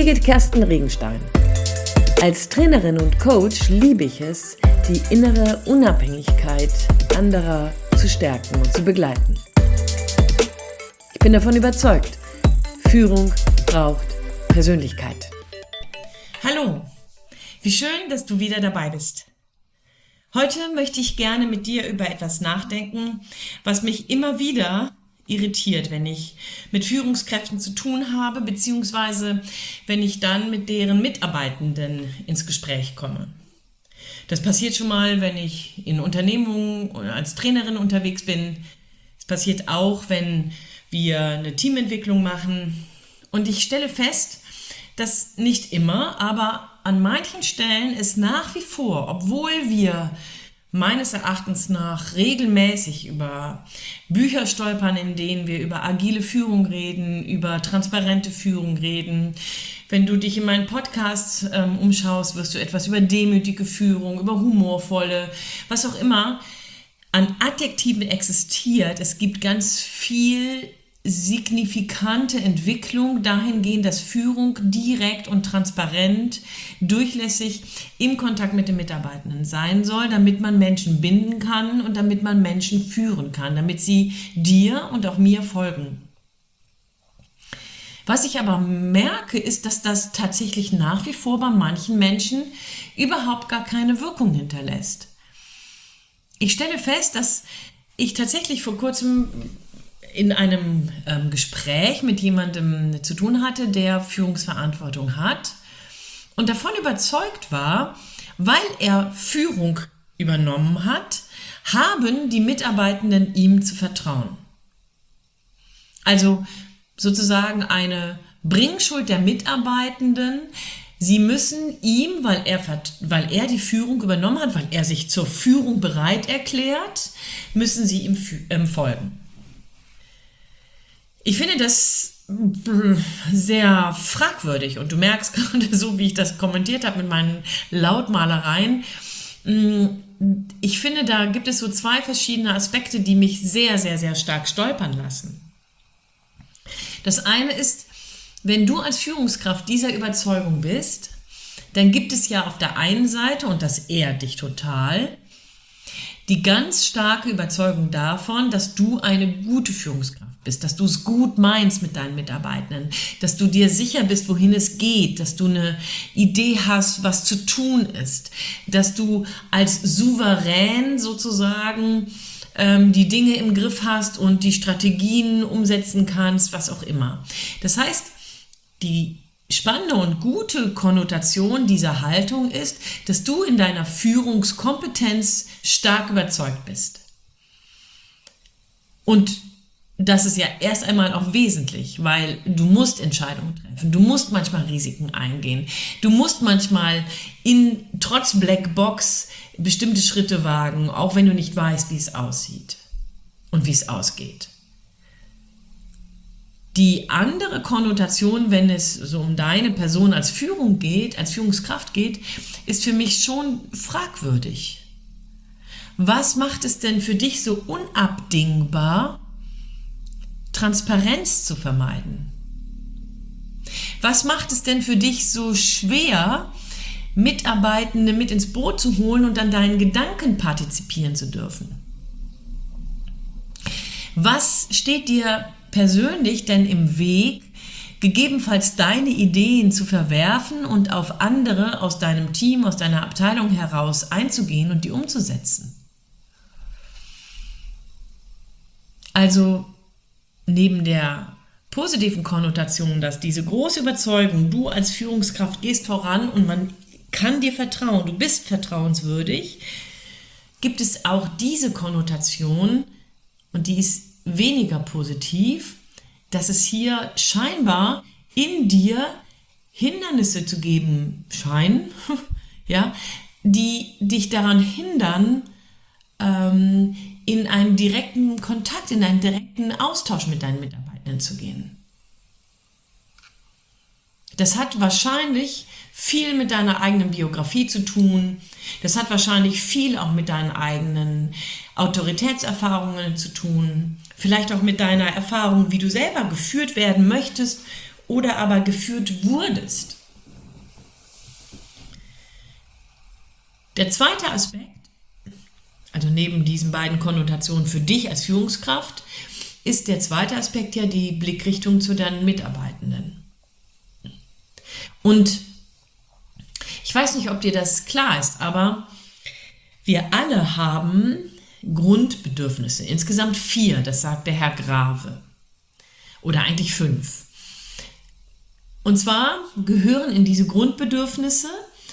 Birgit Kersten Regenstein. Als Trainerin und Coach liebe ich es, die innere Unabhängigkeit anderer zu stärken und zu begleiten. Ich bin davon überzeugt, Führung braucht Persönlichkeit. Hallo, wie schön, dass du wieder dabei bist. Heute möchte ich gerne mit dir über etwas nachdenken, was mich immer wieder irritiert, wenn ich mit Führungskräften zu tun habe, beziehungsweise wenn ich dann mit deren Mitarbeitenden ins Gespräch komme. Das passiert schon mal, wenn ich in Unternehmungen oder als Trainerin unterwegs bin. Es passiert auch, wenn wir eine Teamentwicklung machen. Und ich stelle fest, dass nicht immer, aber an manchen Stellen es nach wie vor, obwohl wir meines Erachtens nach regelmäßig über Bücher stolpern, in denen wir über agile Führung reden, über transparente Führung reden. Wenn du dich in meinen Podcasts umschaust, wirst du etwas über demütige Führung, über humorvolle, was auch immer an Adjektiven existiert. Es gibt ganz viel signifikante Entwicklung dahingehend, dass Führung direkt und transparent, durchlässig im Kontakt mit den Mitarbeitenden sein soll, damit man Menschen binden kann und damit man Menschen führen kann, damit sie dir und auch mir folgen. Was ich aber merke, ist, dass das tatsächlich nach wie vor bei manchen Menschen überhaupt gar keine Wirkung hinterlässt. Ich stelle fest, dass ich tatsächlich vor kurzem in einem Gespräch mit jemandem zu tun hatte, der Führungsverantwortung hat und davon überzeugt war, weil er Führung übernommen hat, haben die Mitarbeitenden ihm zu vertrauen. Also sozusagen eine Bringschuld der Mitarbeitenden. Sie müssen ihm, weil er die Führung übernommen hat, weil er sich zur Führung bereit erklärt, müssen sie ihm folgen. Ich finde das sehr fragwürdig und du merkst gerade so, wie ich das kommentiert habe mit meinen Lautmalereien. Ich finde, da gibt es so zwei verschiedene Aspekte, die mich sehr, sehr, sehr stark stolpern lassen. Das eine ist, wenn du als Führungskraft dieser Überzeugung bist, dann gibt es ja auf der einen Seite, und das ehrt dich total, die ganz starke Überzeugung davon, dass du eine gute Führungskraft bist, dass du es gut meinst mit deinen Mitarbeitenden, dass du dir sicher bist, wohin es geht, dass du eine Idee hast, was zu tun ist, dass du als Souverän sozusagen die Dinge im Griff hast und die Strategien umsetzen kannst, was auch immer. Das heißt, die spannende und gute Konnotation dieser Haltung ist, dass du in deiner Führungskompetenz stark überzeugt bist. Und das ist ja erst einmal auch wesentlich, weil du musst Entscheidungen treffen, du musst manchmal Risiken eingehen, du musst manchmal trotz Blackbox bestimmte Schritte wagen, auch wenn du nicht weißt, wie es aussieht und wie es ausgeht. Die andere Konnotation, wenn es so um deine Person als Führung geht, als Führungskraft geht, ist für mich schon fragwürdig. Was macht es denn für dich so unabdingbar, Transparenz zu vermeiden? Was macht es denn für dich so schwer, Mitarbeitende mit ins Boot zu holen und an deinen Gedanken partizipieren zu dürfen? Was steht dir persönlich denn im Weg, gegebenenfalls deine Ideen zu verwerfen und auf andere aus deinem Team, aus deiner Abteilung heraus einzugehen und die umzusetzen? Also neben der positiven Konnotation, dass diese große Überzeugung, du als Führungskraft gehst voran und man kann dir vertrauen, du bist vertrauenswürdig, gibt es auch diese Konnotation, und die ist weniger positiv, dass es hier scheinbar in dir Hindernisse zu geben scheinen, ja, die dich daran hindern, in einen direkten Kontakt, in einen direkten Austausch mit deinen Mitarbeitenden zu gehen. Das hat wahrscheinlich viel mit deiner eigenen Biografie zu tun. Das hat wahrscheinlich viel auch mit deinen eigenen Autoritätserfahrungen zu tun. Vielleicht auch mit deiner Erfahrung, wie du selber geführt werden möchtest oder aber geführt wurdest. Der zweite Aspekt, also neben diesen beiden Konnotationen für dich als Führungskraft, ist der zweite Aspekt ja die Blickrichtung zu deinen Mitarbeitenden. Und ich weiß nicht, ob dir das klar ist, aber wir alle haben Grundbedürfnisse. Insgesamt 4, das sagt der Herr Grave. Oder eigentlich 5. Und zwar gehören in diese Grundbedürfnisse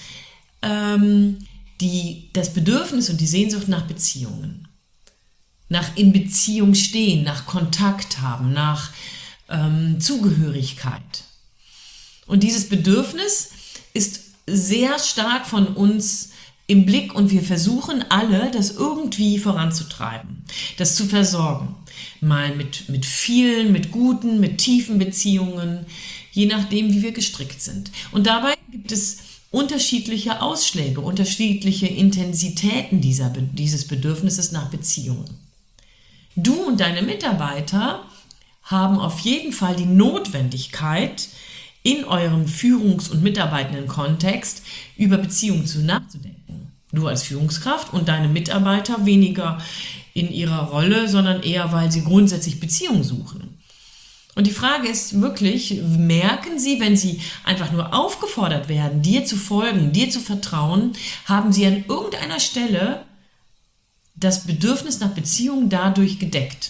das Bedürfnis und die Sehnsucht nach Beziehungen. Nach in Beziehung stehen, nach Kontakt haben, nach Zugehörigkeit. Und dieses Bedürfnis ist sehr stark von uns im Blick und wir versuchen alle, das irgendwie voranzutreiben, das zu versorgen. Mal mit vielen, mit guten, mit tiefen Beziehungen, je nachdem, wie wir gestrickt sind. Und dabei gibt es unterschiedliche Ausschläge, unterschiedliche Intensitäten dieses Bedürfnisses nach Beziehungen. Du und deine Mitarbeiter haben auf jeden Fall die Notwendigkeit, in eurem Führungs- und mitarbeitenden Kontext über Beziehungen nachzudenken. Du als Führungskraft und deine Mitarbeiter weniger in ihrer Rolle, sondern eher, weil sie grundsätzlich Beziehungen suchen. Und die Frage ist wirklich, merken sie, wenn sie einfach nur aufgefordert werden, dir zu folgen, dir zu vertrauen, haben sie an irgendeiner Stelle das Bedürfnis nach Beziehung dadurch gedeckt?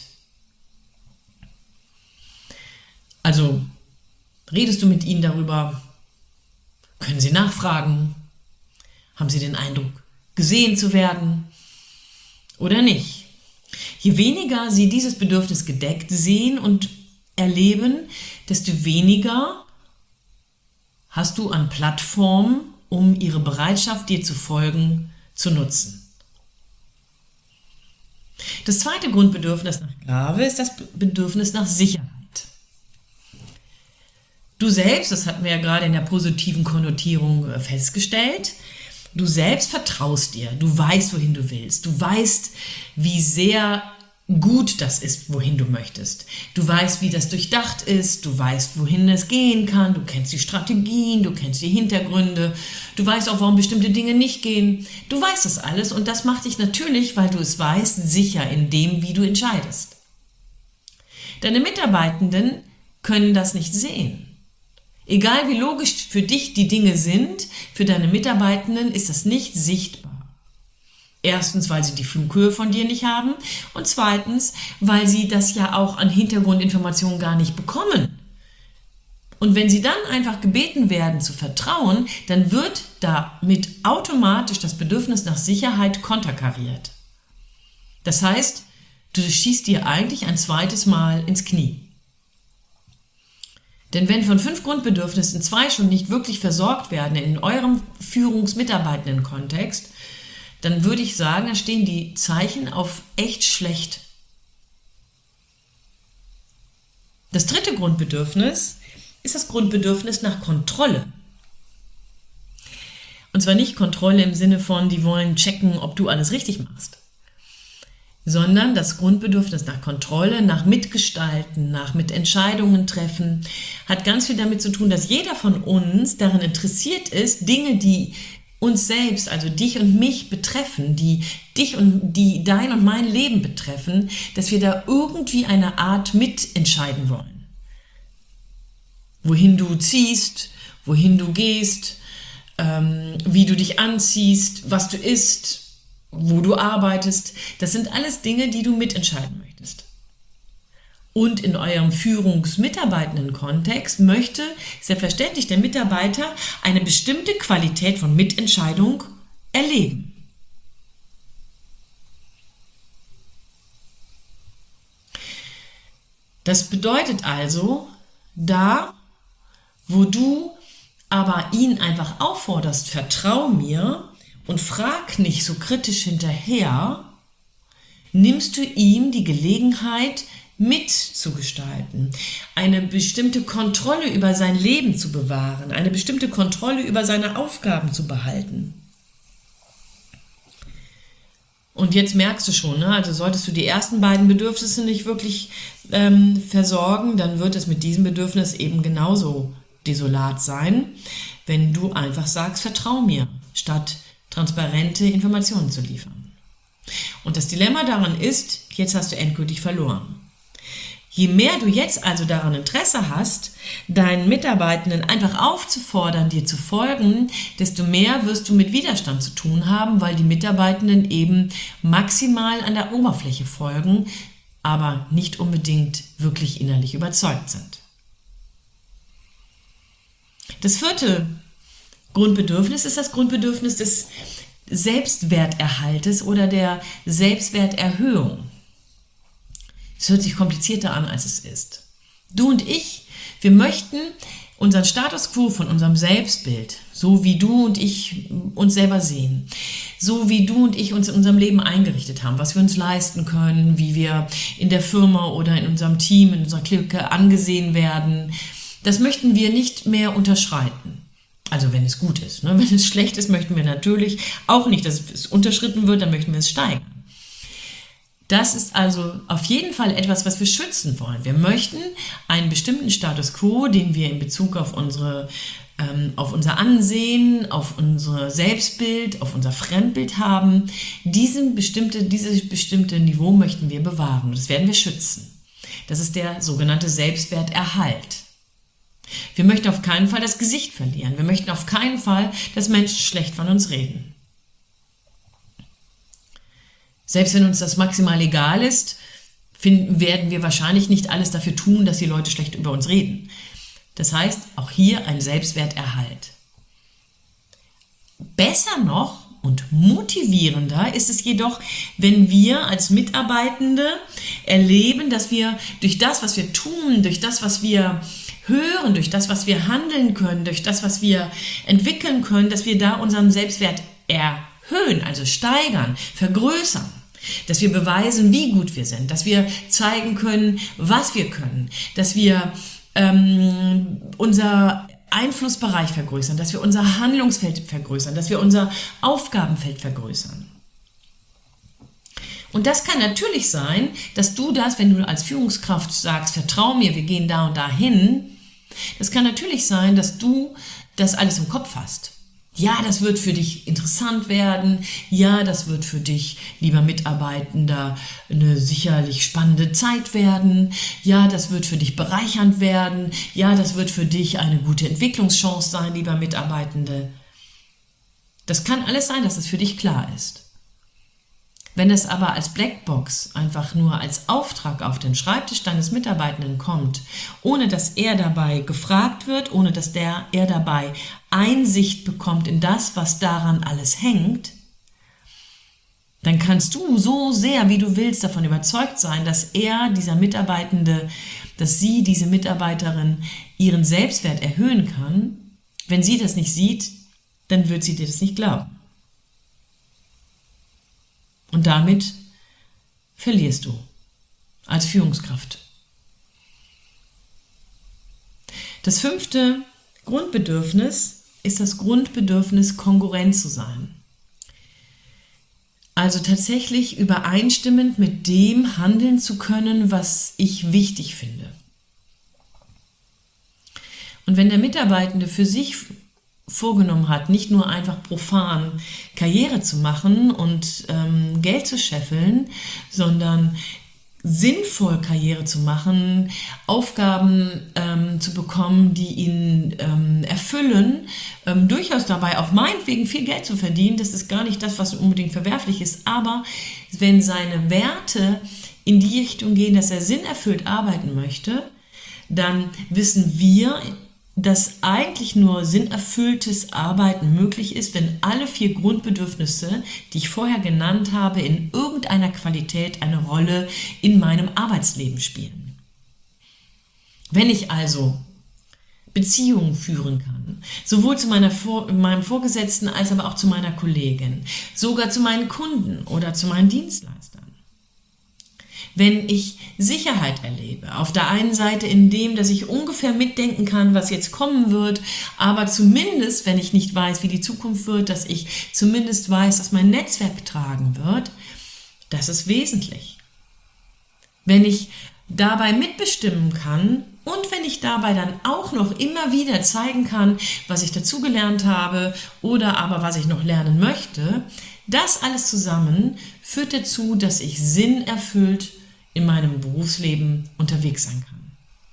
Also redest du mit ihnen darüber? Können sie nachfragen? Haben sie den Eindruck, gesehen zu werden oder nicht? Je weniger sie dieses Bedürfnis gedeckt sehen und erleben, desto weniger hast du an Plattformen, um ihre Bereitschaft, dir zu folgen, zu nutzen. Das zweite Grundbedürfnis nach Grave ist das Bedürfnis nach Sicherheit. Du selbst, das hatten wir ja gerade in der positiven Konnotierung festgestellt, du selbst vertraust dir, du weißt, wohin du willst, du weißt, wie sehr gut das ist, wohin du möchtest. Du weißt, wie das durchdacht ist, du weißt, wohin es gehen kann, du kennst die Strategien, du kennst die Hintergründe, du weißt auch, warum bestimmte Dinge nicht gehen. Du weißt das alles und das macht dich natürlich, weil du es weißt, sicher in dem, wie du entscheidest. Deine Mitarbeitenden können das nicht sehen. Egal wie logisch für dich die Dinge sind, für deine Mitarbeitenden ist das nicht sichtbar. Erstens, weil sie die Flughöhe von dir nicht haben und zweitens, weil sie das ja auch an Hintergrundinformationen gar nicht bekommen. Und wenn sie dann einfach gebeten werden zu vertrauen, dann wird damit automatisch das Bedürfnis nach Sicherheit konterkariert. Das heißt, du schießt dir eigentlich ein zweites Mal ins Knie. Denn wenn von 5 Grundbedürfnissen 2 schon nicht wirklich versorgt werden in eurem Führungs-Mitarbeitenden-Kontext, dann würde ich sagen, da stehen die Zeichen auf echt schlecht. Das dritte Grundbedürfnis ist das Grundbedürfnis nach Kontrolle. Und zwar nicht Kontrolle im Sinne von, die wollen checken, ob du alles richtig machst, sondern das Grundbedürfnis nach Kontrolle, nach Mitgestalten, nach Mitentscheidungen treffen, hat ganz viel damit zu tun, dass jeder von uns daran interessiert ist, Dinge, die uns selbst, also dich und mich betreffen, die dein und mein Leben betreffen, dass wir da irgendwie eine Art mitentscheiden wollen. Wohin du ziehst, wohin du gehst, wie du dich anziehst, was du isst, wo du arbeitest, das sind alles Dinge, die du mitentscheiden möchtest. Und in eurem Führungs-Mitarbeitenden-Kontext möchte selbstverständlich der Mitarbeiter eine bestimmte Qualität von Mitentscheidung erleben. Das bedeutet also, da, wo du aber ihn einfach aufforderst, vertrau mir und frag nicht so kritisch hinterher, nimmst du ihm die Gelegenheit, mitzugestalten, eine bestimmte Kontrolle über sein Leben zu bewahren, eine bestimmte Kontrolle über seine Aufgaben zu behalten. Und jetzt merkst du schon, also solltest du die ersten beiden Bedürfnisse nicht wirklich versorgen, dann wird es mit diesem Bedürfnis eben genauso desolat sein, wenn du einfach sagst, vertrau mir, statt transparente Informationen zu liefern. Und das Dilemma daran ist, jetzt hast du endgültig verloren. Je mehr du jetzt also daran Interesse hast, deinen Mitarbeitenden einfach aufzufordern, dir zu folgen, desto mehr wirst du mit Widerstand zu tun haben, weil die Mitarbeitenden eben maximal an der Oberfläche folgen, aber nicht unbedingt wirklich innerlich überzeugt sind. Das vierte Grundbedürfnis ist das Grundbedürfnis des Selbstwerterhaltes oder der Selbstwerterhöhung. Es hört sich komplizierter an, als es ist. Du und ich, wir möchten unseren Status quo von unserem Selbstbild, so wie du und ich uns selber sehen, so wie du und ich uns in unserem Leben eingerichtet haben, was wir uns leisten können, wie wir in der Firma oder in unserem Team, in unserer Clique angesehen werden, das möchten wir nicht mehr unterschreiten. Also wenn es gut ist. Wenn es schlecht ist, möchten wir natürlich auch nicht, dass es unterschritten wird, dann möchten wir es steigern. Das ist also auf jeden Fall etwas, was wir schützen wollen. Wir möchten einen bestimmten Status quo, den wir in Bezug auf unser Ansehen, auf unser Selbstbild, auf unser Fremdbild haben. Dieses bestimmte Niveau möchten wir bewahren. Das werden wir schützen. Das ist der sogenannte Selbstwerterhalt. Wir möchten auf keinen Fall das Gesicht verlieren. Wir möchten auf keinen Fall, dass Menschen schlecht von uns reden. Selbst wenn uns das maximal egal ist, werden wir wahrscheinlich nicht alles dafür tun, dass die Leute schlecht über uns reden. Das heißt, auch hier ein Selbstwerterhalt. Besser noch und motivierender ist es jedoch, wenn wir als Mitarbeitende erleben, dass wir durch das, was wir tun, durch das, was wir hören, durch das, was wir handeln können, durch das, was wir entwickeln können, dass wir da unseren Selbstwert erhöhen, also steigern, vergrößern, dass wir beweisen, wie gut wir sind, dass wir zeigen können, was wir können, dass wir unser Einflussbereich vergrößern, dass wir unser Handlungsfeld vergrößern, dass wir unser Aufgabenfeld vergrößern. Und das kann natürlich sein, dass du das, wenn du als Führungskraft sagst, vertrau mir, wir gehen da und da hin, das kann natürlich sein, dass du das alles im Kopf hast. Ja, das wird für dich interessant werden. Ja, das wird für dich, lieber Mitarbeitender, eine sicherlich spannende Zeit werden. Ja, das wird für dich bereichernd werden. Ja, das wird für dich eine gute Entwicklungschance sein, lieber Mitarbeitende. Das kann alles sein, dass es für dich klar ist. Wenn es aber als Blackbox einfach nur als Auftrag auf den Schreibtisch deines Mitarbeitenden kommt, ohne dass er dabei gefragt wird, ohne dass er dabei Einsicht bekommt in das, was daran alles hängt, dann kannst du so sehr, wie du willst, davon überzeugt sein, dass dieser Mitarbeitende, dass sie, diese Mitarbeiterin, ihren Selbstwert erhöhen kann. Wenn sie das nicht sieht, dann wird sie dir das nicht glauben. Und damit verlierst du als Führungskraft. Das fünfte Grundbedürfnis ist das Grundbedürfnis, kongruent zu sein. Also tatsächlich übereinstimmend mit dem handeln zu können, was ich wichtig finde. Und wenn der Mitarbeitende für sich vorgenommen hat, nicht nur einfach profan Karriere zu machen und Geld zu scheffeln, sondern sinnvoll Karriere zu machen, Aufgaben zu bekommen, die ihn erfüllen, durchaus dabei auch meinetwegen viel Geld zu verdienen, das ist gar nicht das, was unbedingt verwerflich ist, aber wenn seine Werte in die Richtung gehen, dass er sinnerfüllt arbeiten möchte, dann wissen wir, dass eigentlich nur sinnerfülltes Arbeiten möglich ist, wenn alle 4 Grundbedürfnisse, die ich vorher genannt habe, in irgendeiner Qualität eine Rolle in meinem Arbeitsleben spielen. Wenn ich also Beziehungen führen kann, sowohl zu meinem Vorgesetzten als aber auch zu meiner Kollegin, sogar zu meinen Kunden oder zu meinen Dienstleistern. Wenn ich Sicherheit erlebe, auf der einen Seite in dem, dass ich ungefähr mitdenken kann, was jetzt kommen wird, aber zumindest, wenn ich nicht weiß, wie die Zukunft wird, dass ich zumindest weiß, dass mein Netzwerk tragen wird, das ist wesentlich. Wenn ich dabei mitbestimmen kann und wenn ich dabei dann auch noch immer wieder zeigen kann, was ich dazugelernt habe oder aber was ich noch lernen möchte, das alles zusammen führt dazu, dass ich sinnerfüllt in meinem Berufsleben unterwegs sein kann.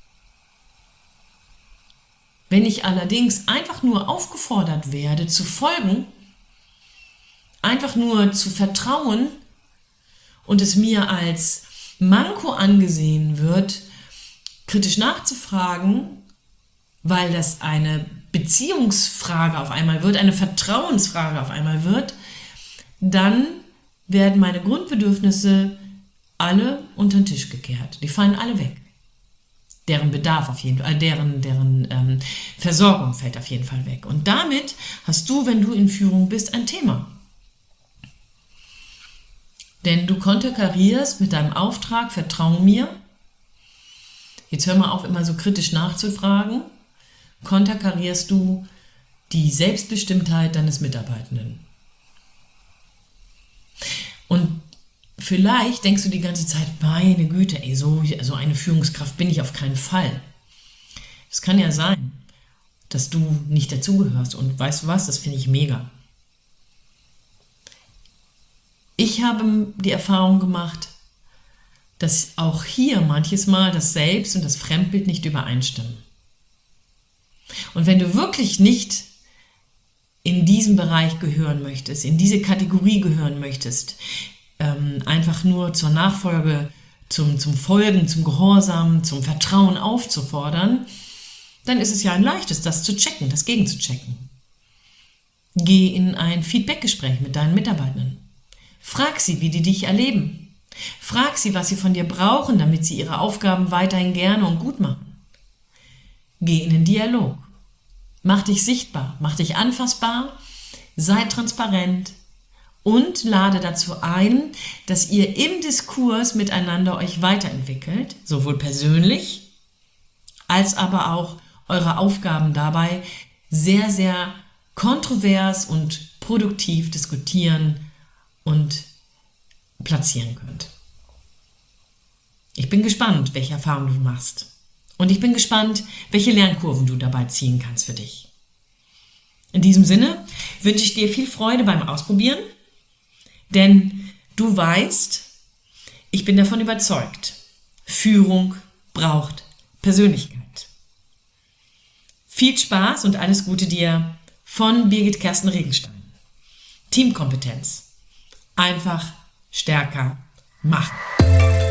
Wenn ich allerdings einfach nur aufgefordert werde, zu folgen, einfach nur zu vertrauen und es mir als Manko angesehen wird, kritisch nachzufragen, weil das eine Beziehungsfrage auf einmal wird, eine Vertrauensfrage auf einmal wird, dann werden meine Grundbedürfnisse alle unter den Tisch gekehrt. Die fallen alle weg. Deren Bedarf auf jeden Fall, deren Versorgung fällt auf jeden Fall weg. Und damit hast du, wenn du in Führung bist, ein Thema. Denn du konterkarierst mit deinem Auftrag, vertrau mir. Jetzt hör mal auf, immer so kritisch nachzufragen. Konterkarierst du die Selbstbestimmtheit deines Mitarbeitenden. Und vielleicht denkst du die ganze Zeit, meine Güte, so eine Führungskraft bin ich auf keinen Fall. Es kann ja sein, dass du nicht dazugehörst. Und weißt du was, das finde ich mega. Ich habe die Erfahrung gemacht, dass auch hier manches Mal das Selbst- und das Fremdbild nicht übereinstimmen. Und wenn du wirklich nicht in diesen Bereich gehören möchtest, in diese Kategorie gehören möchtest, einfach nur zur Nachfolge, zum Folgen, zum Gehorsam, zum Vertrauen aufzufordern, dann ist es ja ein leichtes, das zu checken, das gegenzuchecken. Geh in ein Feedbackgespräch mit deinen Mitarbeitenden. Frag sie, wie die dich erleben. Frag sie, was sie von dir brauchen, damit sie ihre Aufgaben weiterhin gerne und gut machen. Geh in den Dialog. Mach dich sichtbar, mach dich anfassbar, sei transparent und lade dazu ein, dass ihr im Diskurs miteinander euch weiterentwickelt, sowohl persönlich als aber auch eure Aufgaben dabei sehr, sehr kontrovers und produktiv diskutieren und platzieren könnt. Ich bin gespannt, welche Erfahrungen du machst. Und ich bin gespannt, welche Lernkurven du dabei ziehen kannst für dich. In diesem Sinne wünsche ich dir viel Freude beim Ausprobieren, denn du weißt, ich bin davon überzeugt, Führung braucht Persönlichkeit. Viel Spaß und alles Gute dir von Birgit Kersten Regenstein. Teamkompetenz. Einfach stärker machen.